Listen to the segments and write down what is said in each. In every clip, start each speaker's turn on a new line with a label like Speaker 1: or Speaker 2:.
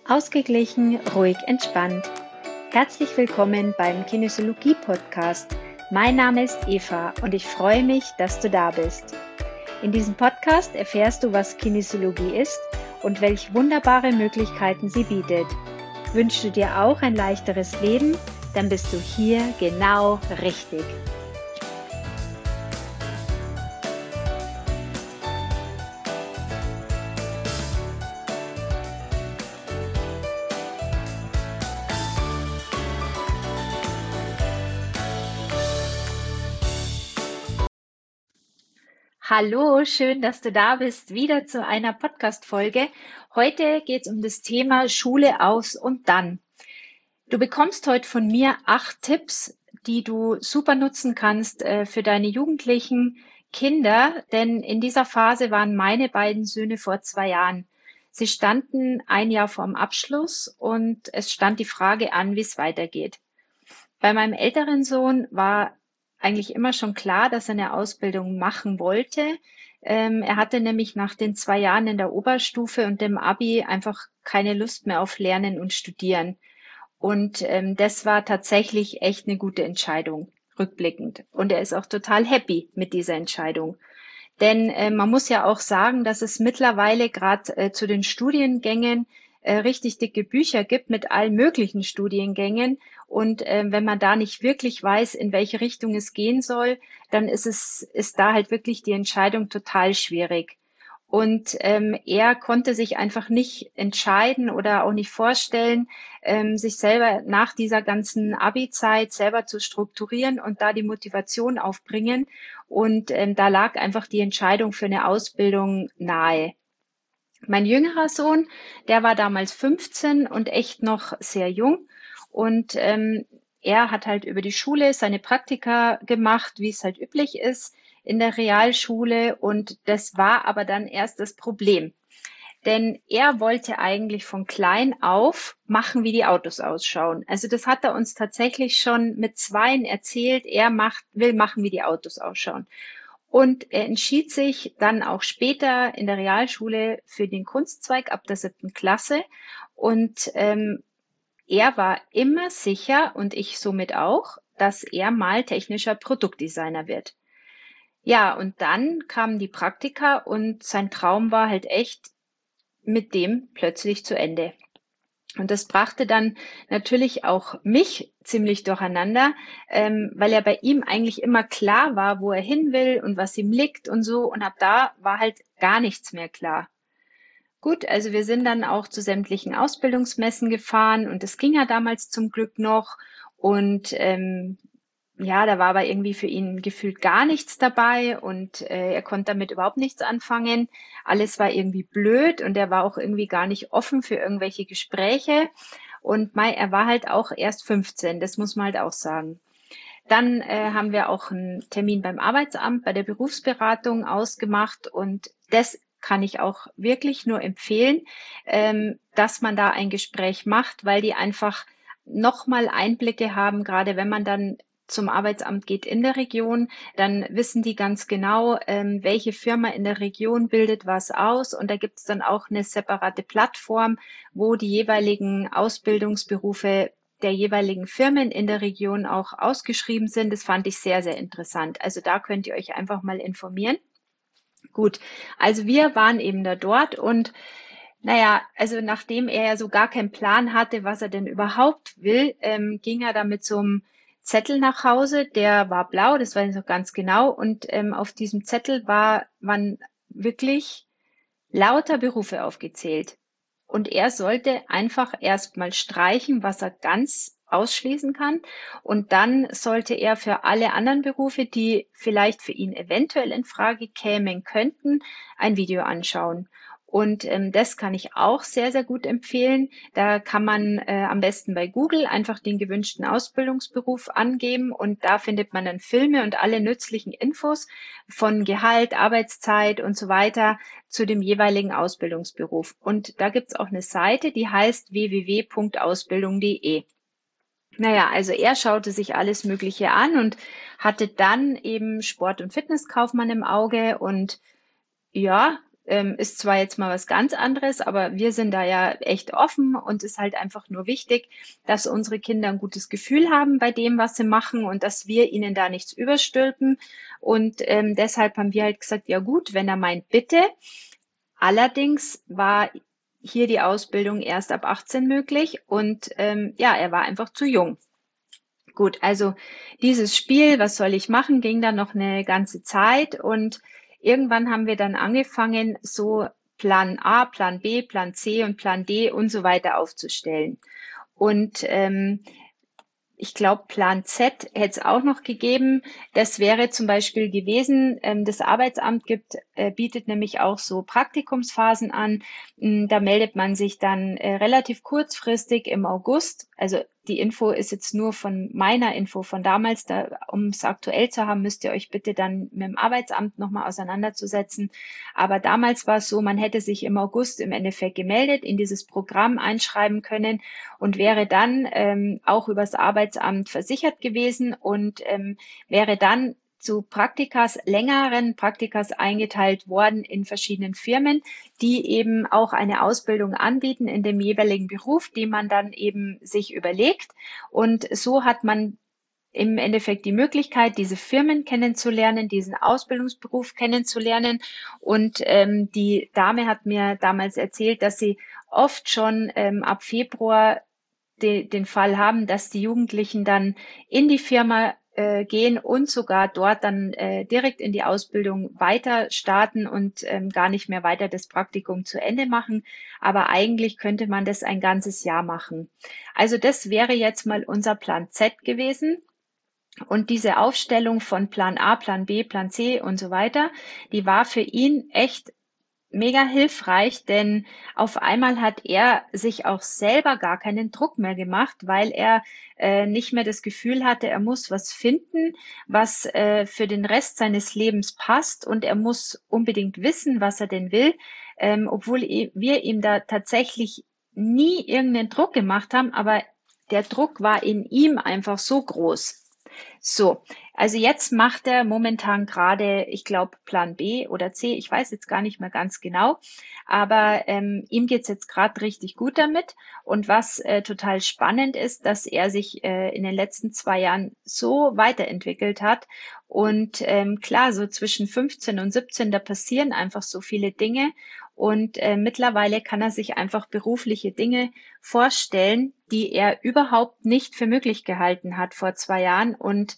Speaker 1: Ausgeglichen, ruhig, entspannt. Herzlich willkommen beim Kinesiologie-Podcast. Mein Name ist Eva und ich freue mich, dass du da bist. In diesem Podcast erfährst du, was Kinesiologie ist und welche wunderbare Möglichkeiten sie bietet. Wünschst du dir auch ein leichteres Leben? Dann bist du hier genau richtig. Hallo, schön, dass du da bist, wieder zu einer Podcast-Folge. Heute geht es um das Thema Schule aus und dann. Du bekommst heute von mir 8 Tipps, die du super nutzen kannst für deine jugendlichen Kinder, denn in dieser Phase waren meine beiden Söhne vor 2 Jahren. Sie standen ein Jahr vorm Abschluss und es stand die Frage an, wie es weitergeht. Bei meinem älteren Sohn war eigentlich immer schon klar, dass er eine Ausbildung machen wollte. Er hatte nämlich nach den 2 Jahren in der Oberstufe und dem Abi einfach keine Lust mehr auf Lernen und Studieren. Und das war tatsächlich echt eine gute Entscheidung, rückblickend. Und er ist auch total happy mit dieser Entscheidung. Denn man muss ja auch sagen, dass es mittlerweile gerade zu den Studiengängen richtig dicke Bücher gibt mit allen möglichen Studiengängen. Und wenn man da nicht wirklich weiß, in welche Richtung es gehen soll, dann ist da halt wirklich die Entscheidung total schwierig. Und er konnte sich einfach nicht entscheiden oder auch nicht vorstellen, sich selber nach dieser ganzen Abi-Zeit selber zu strukturieren und da die Motivation aufbringen. Und da lag einfach die Entscheidung für eine Ausbildung nahe. Mein jüngerer Sohn, der war damals 15 und echt noch sehr jung. Und er hat halt über die Schule seine Praktika gemacht, wie es halt üblich ist in der Realschule. Und das war aber dann erst das Problem. Denn er wollte eigentlich von klein auf machen, wie die Autos ausschauen. Also das hat er uns tatsächlich schon mit 2 erzählt. Will machen, wie die Autos ausschauen. Und er entschied sich dann auch später in der Realschule für den Kunstzweig ab der 7. Klasse. Und er war immer sicher, und ich somit auch, dass er mal technischer Produktdesigner wird. Ja, und dann kamen die Praktika und sein Traum war halt echt mit dem plötzlich zu Ende. Und das brachte dann natürlich auch mich ziemlich durcheinander, weil ja bei ihm eigentlich immer klar war, wo er hin will und was ihm liegt und so. Und ab da war halt gar nichts mehr klar. Gut, also wir sind dann auch zu sämtlichen Ausbildungsmessen gefahren und es ging ja damals zum Glück noch. Und ja, da war aber irgendwie für ihn gefühlt gar nichts dabei und er konnte damit überhaupt nichts anfangen. Alles war irgendwie blöd und er war auch irgendwie gar nicht offen für irgendwelche Gespräche. Und er war halt auch erst 15, das muss man halt auch sagen. Dann haben wir auch einen Termin beim Arbeitsamt, bei der Berufsberatung ausgemacht und das kann ich auch wirklich nur empfehlen, dass man da ein Gespräch macht, weil die einfach nochmal Einblicke haben, gerade wenn man dann zum Arbeitsamt geht in der Region, dann wissen die ganz genau, welche Firma in der Region bildet was aus. Und da gibt es dann auch eine separate Plattform, wo die jeweiligen Ausbildungsberufe der jeweiligen Firmen in der Region auch ausgeschrieben sind. Das fand ich sehr, sehr interessant. Also da könnt ihr euch einfach mal informieren. Gut, also wir waren eben da dort und naja, also nachdem er ja so gar keinen Plan hatte, was er denn überhaupt will, ging er da mit so einem Zettel nach Hause, der war blau, das weiß ich noch ganz genau. Und auf diesem Zettel waren wirklich lauter Berufe aufgezählt. Und er sollte einfach erstmal streichen, was er ganz ausschließen kann. Und dann sollte er für alle anderen Berufe, die vielleicht für ihn eventuell in Frage kämen könnten, ein Video anschauen. Und das kann ich auch sehr, sehr gut empfehlen. Da kann man am besten bei Google einfach den gewünschten Ausbildungsberuf angeben und da findet man dann Filme und alle nützlichen Infos von Gehalt, Arbeitszeit und so weiter zu dem jeweiligen Ausbildungsberuf. Und da gibt's auch eine Seite, die heißt www.ausbildung.de. Naja, also er schaute sich alles Mögliche an und hatte dann eben Sport- und Fitnesskaufmann im Auge und ja, ist zwar jetzt mal was ganz anderes, aber wir sind da ja echt offen und ist halt einfach nur wichtig, dass unsere Kinder ein gutes Gefühl haben bei dem, was sie machen und dass wir ihnen da nichts überstülpen. Und deshalb haben wir halt gesagt, ja gut, wenn er meint, bitte. Allerdings war hier die Ausbildung erst ab 18 möglich und ja, er war einfach zu jung. Gut, also dieses Spiel, was soll ich machen, ging dann noch eine ganze Zeit und irgendwann haben wir dann angefangen, so Plan A, Plan B, Plan C und Plan D und so weiter aufzustellen. Und ich glaube, Plan Z hätte es auch noch gegeben. Das wäre zum Beispiel gewesen, das Arbeitsamt bietet nämlich auch so Praktikumsphasen an. Da meldet man sich dann relativ kurzfristig im August. Also die Info ist jetzt nur von meiner Info von damals. Um es aktuell zu haben, müsst ihr euch bitte dann mit dem Arbeitsamt nochmal auseinanderzusetzen. Aber damals war es so, man hätte sich im August im Endeffekt gemeldet, in dieses Programm einschreiben können und wäre dann auch übers Arbeitsamt versichert gewesen und wäre dann zu längeren Praktikas eingeteilt worden in verschiedenen Firmen, die eben auch eine Ausbildung anbieten in dem jeweiligen Beruf, die man dann eben sich überlegt. Und so hat man im Endeffekt die Möglichkeit, diese Firmen kennenzulernen, diesen Ausbildungsberuf kennenzulernen. Und die Dame hat mir damals erzählt, dass sie oft schon ab Februar den Fall haben, dass die Jugendlichen dann in die Firma gehen und sogar dort dann direkt in die Ausbildung weiter starten und gar nicht mehr weiter das Praktikum zu Ende machen. Aber eigentlich könnte man das ein ganzes Jahr machen. Also das wäre jetzt mal unser Plan Z gewesen. Und diese Aufstellung von Plan A, Plan B, Plan C und so weiter, die war für ihn echt mega hilfreich, denn auf einmal hat er sich auch selber gar keinen Druck mehr gemacht, weil er nicht mehr das Gefühl hatte, er muss was finden, was für den Rest seines Lebens passt und er muss unbedingt wissen, was er denn will, obwohl wir ihm da tatsächlich nie irgendeinen Druck gemacht haben, aber der Druck war in ihm einfach so groß. So, also jetzt macht er momentan gerade, ich glaube, Plan B oder C, ich weiß jetzt gar nicht mehr ganz genau, aber ihm geht's jetzt gerade richtig gut damit. Und was total spannend ist, dass er sich in den letzten 2 Jahren so weiterentwickelt hat. Und klar, so zwischen 15 und 17, da passieren einfach so viele Dinge. Und mittlerweile kann er sich einfach berufliche Dinge vorstellen, die er überhaupt nicht für möglich gehalten hat vor 2 Jahren. Und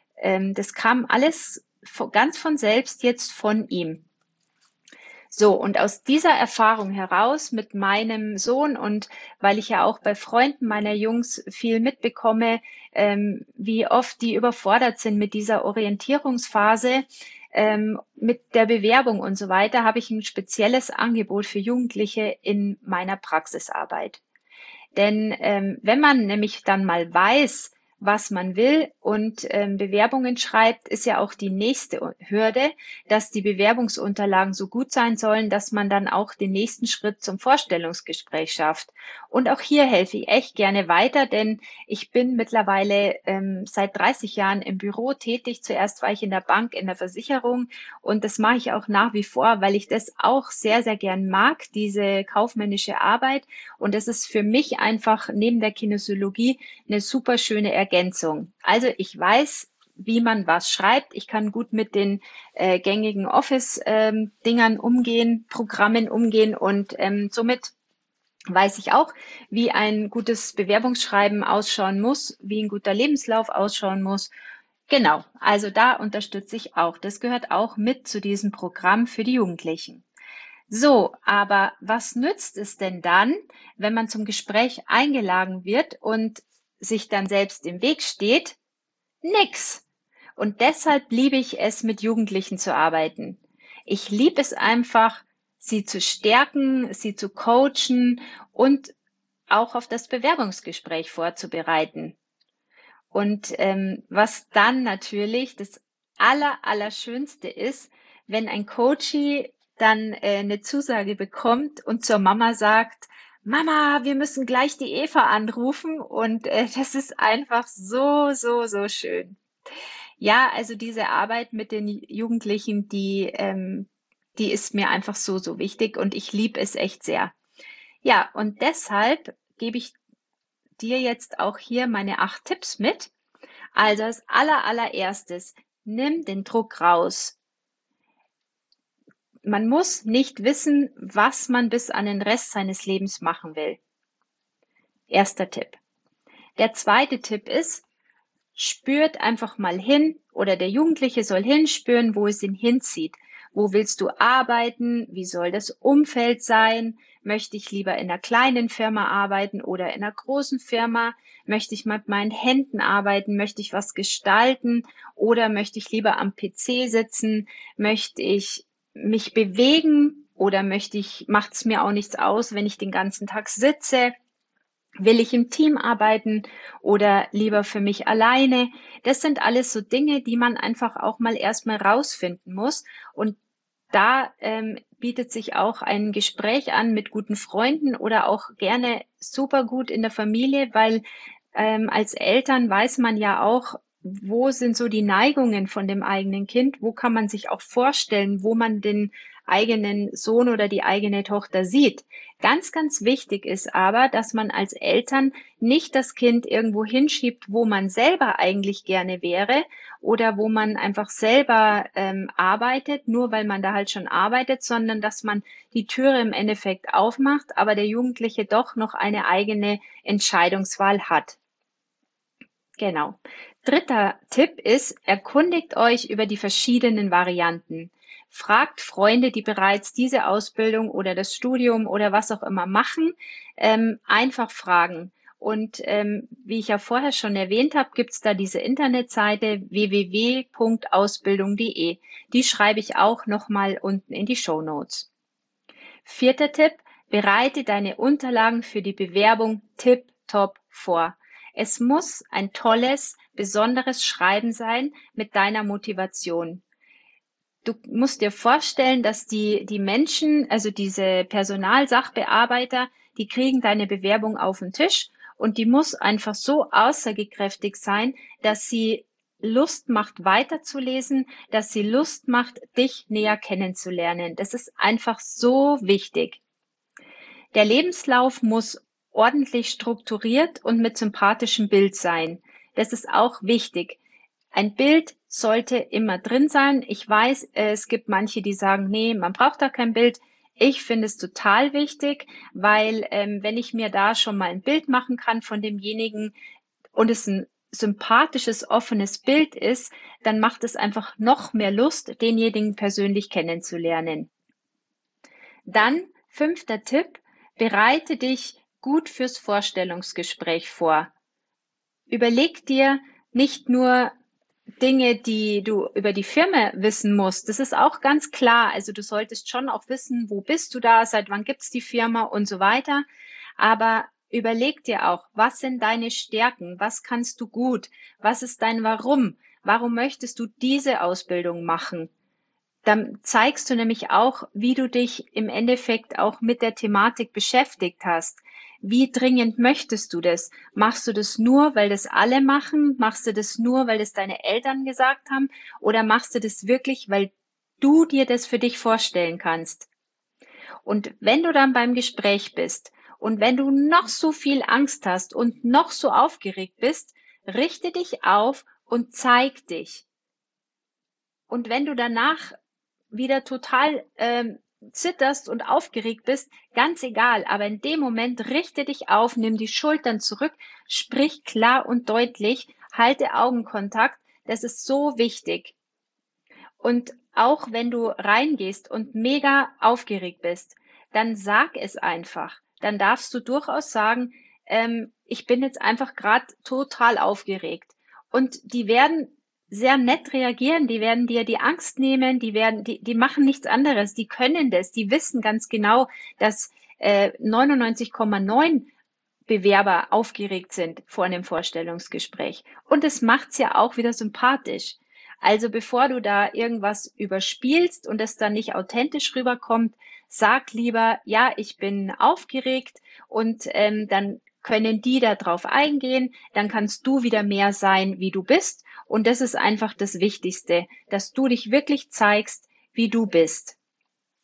Speaker 1: das kam alles ganz von selbst jetzt von ihm. So, und aus dieser Erfahrung heraus mit meinem Sohn und weil ich ja auch bei Freunden meiner Jungs viel mitbekomme, wie oft die überfordert sind mit dieser Orientierungsphase, mit der Bewerbung und so weiter, habe ich ein spezielles Angebot für Jugendliche in meiner Praxisarbeit. Denn wenn man nämlich dann mal weiß, was man will und Bewerbungen schreibt, ist ja auch die nächste Hürde, dass die Bewerbungsunterlagen so gut sein sollen, dass man dann auch den nächsten Schritt zum Vorstellungsgespräch schafft. Und auch hier helfe ich echt gerne weiter, denn ich bin mittlerweile seit 30 Jahren im Büro tätig. Zuerst war ich in der Bank, in der Versicherung und das mache ich auch nach wie vor, weil ich das auch sehr, sehr gern mag, diese kaufmännische Arbeit. Und das ist für mich einfach neben der Kinesiologie eine super schöne Ergänzung. Also ich weiß, wie man was schreibt. Ich kann gut mit den gängigen Office-Dingern umgehen, Programmen umgehen und somit weiß ich auch, wie ein gutes Bewerbungsschreiben ausschauen muss, wie ein guter Lebenslauf ausschauen muss. Genau, also da unterstütze ich auch. Das gehört auch mit zu diesem Programm für die Jugendlichen. So, aber was nützt es denn dann, wenn man zum Gespräch eingeladen wird und sich dann selbst im Weg steht? Nix. Und deshalb liebe ich es, mit Jugendlichen zu arbeiten. Ich liebe es einfach, sie zu stärken, sie zu coachen und auch auf das Bewerbungsgespräch vorzubereiten. Und was dann natürlich das Allerschönste ist, wenn ein Coachie dann eine Zusage bekommt und zur Mama sagt, Mama, wir müssen gleich die Eva anrufen und das ist einfach so schön. Ja, also diese Arbeit mit den Jugendlichen, die die ist mir einfach so, so wichtig und ich liebe es echt sehr. Ja, und deshalb gebe ich dir jetzt auch hier meine 8 Tipps mit. Also als allererstes, nimm den Druck raus. Man muss nicht wissen, was man bis an den Rest seines Lebens machen will. Erster Tipp. Der zweite Tipp ist, spürt einfach mal hin oder der Jugendliche soll hinspüren, wo es ihn hinzieht. Wo willst du arbeiten? Wie soll das Umfeld sein? Möchte ich lieber in einer kleinen Firma arbeiten oder in einer großen Firma? Möchte ich mit meinen Händen arbeiten? Möchte ich was gestalten? Oder möchte ich lieber am PC sitzen? Möchte ich mich bewegen? Oder macht es mir auch nichts aus, wenn ich den ganzen Tag sitze? Will ich im Team arbeiten oder lieber für mich alleine? Das sind alles so Dinge, die man einfach auch mal erstmal rausfinden muss. Und da bietet sich auch ein Gespräch an mit guten Freunden oder auch gerne super gut in der Familie, weil als Eltern weiß man ja auch, wo sind so die Neigungen von dem eigenen Kind, wo kann man sich auch vorstellen, wo man den eigenen Sohn oder die eigene Tochter sieht. Ganz, ganz wichtig ist aber, dass man als Eltern nicht das Kind irgendwo hinschiebt, wo man selber eigentlich gerne wäre oder wo man einfach selber arbeitet, nur weil man da halt schon arbeitet, sondern dass man die Türe im Endeffekt aufmacht, aber der Jugendliche doch noch eine eigene Entscheidungswahl hat. Genau. Dritter Tipp ist, erkundigt euch über die verschiedenen Varianten. Fragt Freunde, die bereits diese Ausbildung oder das Studium oder was auch immer machen, einfach fragen. Und wie ich ja vorher schon erwähnt habe, gibt's da diese Internetseite www.ausbildung.de. Die schreibe ich auch nochmal unten in die Shownotes. Vierter Tipp, bereite deine Unterlagen für die Bewerbung tipptopp vor. Es muss ein tolles, besonderes Schreiben sein mit deiner Motivation. Du musst dir vorstellen, dass die Menschen, also diese Personalsachbearbeiter, die kriegen deine Bewerbung auf den Tisch und die muss einfach so aussagekräftig sein, dass sie Lust macht, weiterzulesen, dass sie Lust macht, dich näher kennenzulernen. Das ist einfach so wichtig. Der Lebenslauf muss ordentlich strukturiert und mit sympathischem Bild sein. Das ist auch wichtig. Ein Bild sollte immer drin sein. Ich weiß, es gibt manche, die sagen, nee, man braucht da kein Bild. Ich finde es total wichtig, weil wenn ich mir da schon mal ein Bild machen kann von demjenigen und es ein sympathisches, offenes Bild ist, dann macht es einfach noch mehr Lust, denjenigen persönlich kennenzulernen. Dann, fünfter Tipp, bereite dich gut fürs Vorstellungsgespräch vor. Überleg dir nicht nur Dinge, die du über die Firma wissen musst. Das ist auch ganz klar. Also du solltest schon auch wissen, wo bist du da, seit wann gibt's die Firma und so weiter. Aber überleg dir auch, was sind deine Stärken? Was kannst du gut? Was ist dein Warum? Warum möchtest du diese Ausbildung machen? Dann zeigst du nämlich auch, wie du dich im Endeffekt auch mit der Thematik beschäftigt hast. Wie dringend möchtest du das? Machst du das nur, weil das alle machen? Machst du das nur, weil das deine Eltern gesagt haben? Oder machst du das wirklich, weil du dir das für dich vorstellen kannst? Und wenn du dann beim Gespräch bist und wenn du noch so viel Angst hast und noch so aufgeregt bist, richte dich auf und zeig dich. Und wenn du danach wieder total zitterst und aufgeregt bist, ganz egal, aber in dem Moment richte dich auf, nimm die Schultern zurück, sprich klar und deutlich, halte Augenkontakt, das ist so wichtig. Und auch wenn du reingehst und mega aufgeregt bist, dann sag es einfach. Dann darfst du durchaus sagen, ich bin jetzt einfach gerade total aufgeregt. Und die werden sehr nett reagieren, die werden dir die Angst nehmen, die machen nichts anderes, die können das, die wissen ganz genau, dass 99,9 Bewerber aufgeregt sind vor einem Vorstellungsgespräch. Und es macht's ja auch wieder sympathisch. Also bevor du da irgendwas überspielst und es dann nicht authentisch rüberkommt, sag lieber, ja, ich bin aufgeregt und dann können die da drauf eingehen, dann kannst du wieder mehr sein, wie du bist. Und das ist einfach das Wichtigste, dass du dich wirklich zeigst, wie du bist.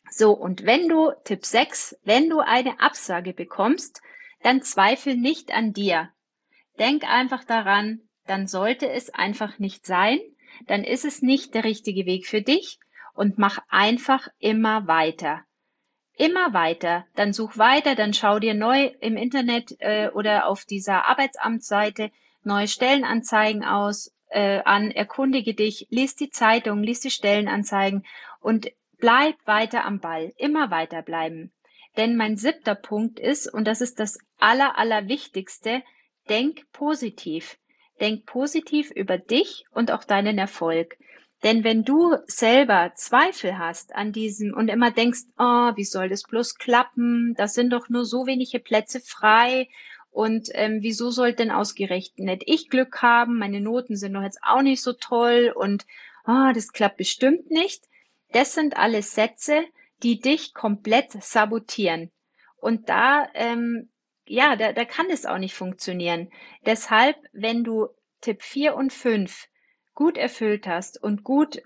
Speaker 1: So, und Tipp 6, wenn du eine Absage bekommst, dann zweifel nicht an dir. Denk einfach daran, dann sollte es einfach nicht sein, dann ist es nicht der richtige Weg für dich und mach einfach immer weiter. Immer weiter, dann such weiter, dann schau dir neu im Internet oder auf dieser Arbeitsamtsseite neue Stellenanzeigen an, erkundige dich, lies die Zeitung, lies die Stellenanzeigen und bleib weiter am Ball, immer weiter bleiben. Denn mein 7. Punkt ist, und das ist das Allerwichtigste, denk positiv. Denk positiv über dich und auch deinen Erfolg. Denn wenn du selber Zweifel hast an diesem und immer denkst, oh, wie soll das bloß klappen? Das sind doch nur so wenige Plätze frei. Und wieso soll denn ausgerechnet ich Glück haben? Meine Noten sind doch jetzt auch nicht so toll und das klappt bestimmt nicht. Das sind alles Sätze, die dich komplett sabotieren. Und da kann es auch nicht funktionieren. Deshalb, wenn du Tipp 4 und 5 gut erfüllt hast und gute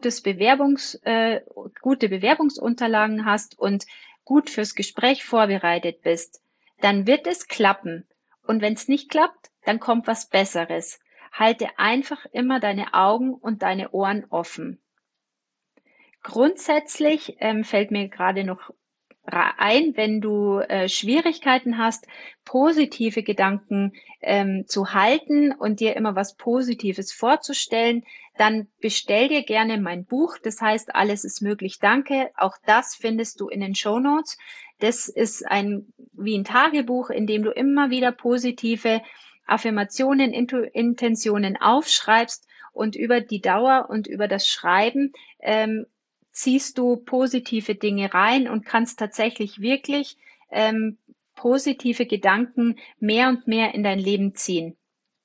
Speaker 1: Bewerbungsunterlagen hast und gut fürs Gespräch vorbereitet bist, dann wird es klappen. Und wenn es nicht klappt, dann kommt was Besseres. Halte einfach immer deine Augen und deine Ohren offen. Grundsätzlich fällt mir gerade noch ein, wenn du Schwierigkeiten hast, positive Gedanken zu halten und dir immer was Positives vorzustellen, dann bestell dir gerne mein Buch. Das heißt, alles ist möglich, danke. Auch das findest du in den Shownotes. Das ist wie ein Tagebuch, in dem du immer wieder positive Affirmationen, Intentionen aufschreibst und über die Dauer und über das Schreiben ziehst du positive Dinge rein und kannst tatsächlich wirklich positive Gedanken mehr und mehr in dein Leben ziehen.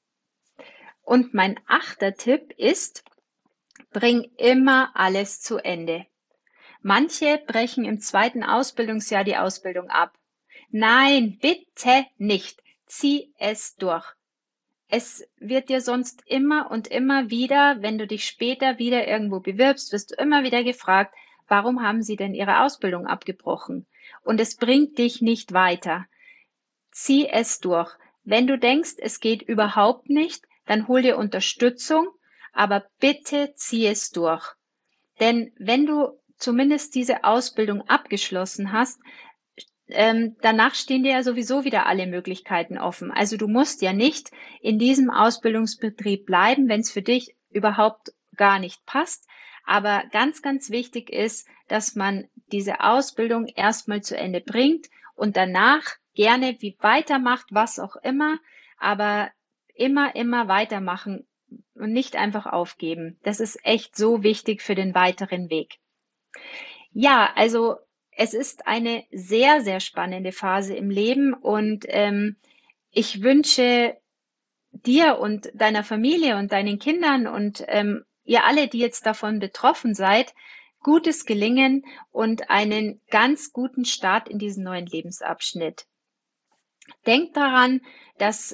Speaker 1: Und mein 8. Tipp ist, bring immer alles zu Ende. Manche brechen im 2. Ausbildungsjahr die Ausbildung ab. Nein, bitte nicht. Zieh es durch. Es wird dir sonst immer und immer wieder, wenn du dich später wieder irgendwo bewirbst, wirst du immer wieder gefragt, warum haben sie denn ihre Ausbildung abgebrochen? Und es bringt dich nicht weiter. Zieh es durch. Wenn du denkst, es geht überhaupt nicht, dann hol dir Unterstützung, aber bitte zieh es durch. Denn wenn du zumindest diese Ausbildung abgeschlossen hast, danach stehen dir ja sowieso wieder alle Möglichkeiten offen. Also du musst ja nicht in diesem Ausbildungsbetrieb bleiben, wenn es für dich überhaupt gar nicht passt. Aber ganz, ganz wichtig ist, dass man diese Ausbildung erstmal zu Ende bringt und danach gerne wie weitermacht, was auch immer, aber immer weitermachen und nicht einfach aufgeben. Das ist echt so wichtig für den weiteren Weg. Ja, also es ist eine sehr, sehr spannende Phase im Leben und ich wünsche dir und deiner Familie und deinen Kindern und ihr alle, die jetzt davon betroffen seid, gutes Gelingen und einen ganz guten Start in diesen neuen Lebensabschnitt. Denk daran, dass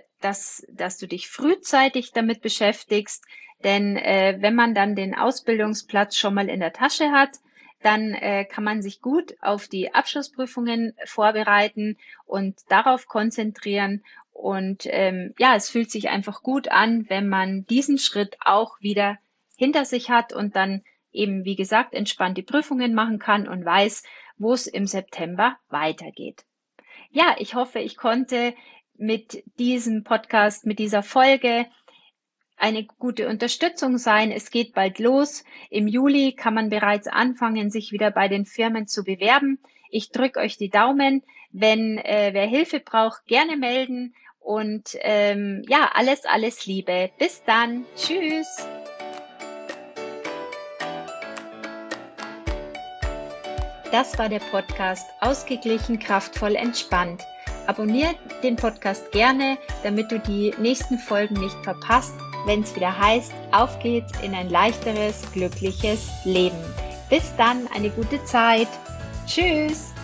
Speaker 1: du dich frühzeitig damit beschäftigst, denn wenn man dann den Ausbildungsplatz schon mal in der Tasche hat, dann kann man sich gut auf die Abschlussprüfungen vorbereiten und darauf konzentrieren. Und es fühlt sich einfach gut an, wenn man diesen Schritt auch wieder hinter sich hat und dann eben, wie gesagt, entspannt die Prüfungen machen kann und weiß, wo es im September weitergeht. Ja, ich hoffe, ich konnte mit diesem Podcast, mit dieser Folge eine gute Unterstützung sein. Es geht bald los. Im Juli kann man bereits anfangen, sich wieder bei den Firmen zu bewerben. Ich drücke euch die Daumen. Wenn wer Hilfe braucht, gerne melden. Und alles Liebe. Bis dann. Tschüss. Das war der Podcast Ausgeglichen, kraftvoll, entspannt. Abonniert den Podcast gerne, damit du die nächsten Folgen nicht verpasst, wenn es wieder heißt, auf geht's in ein leichteres, glückliches Leben. Bis dann, eine gute Zeit. Tschüss.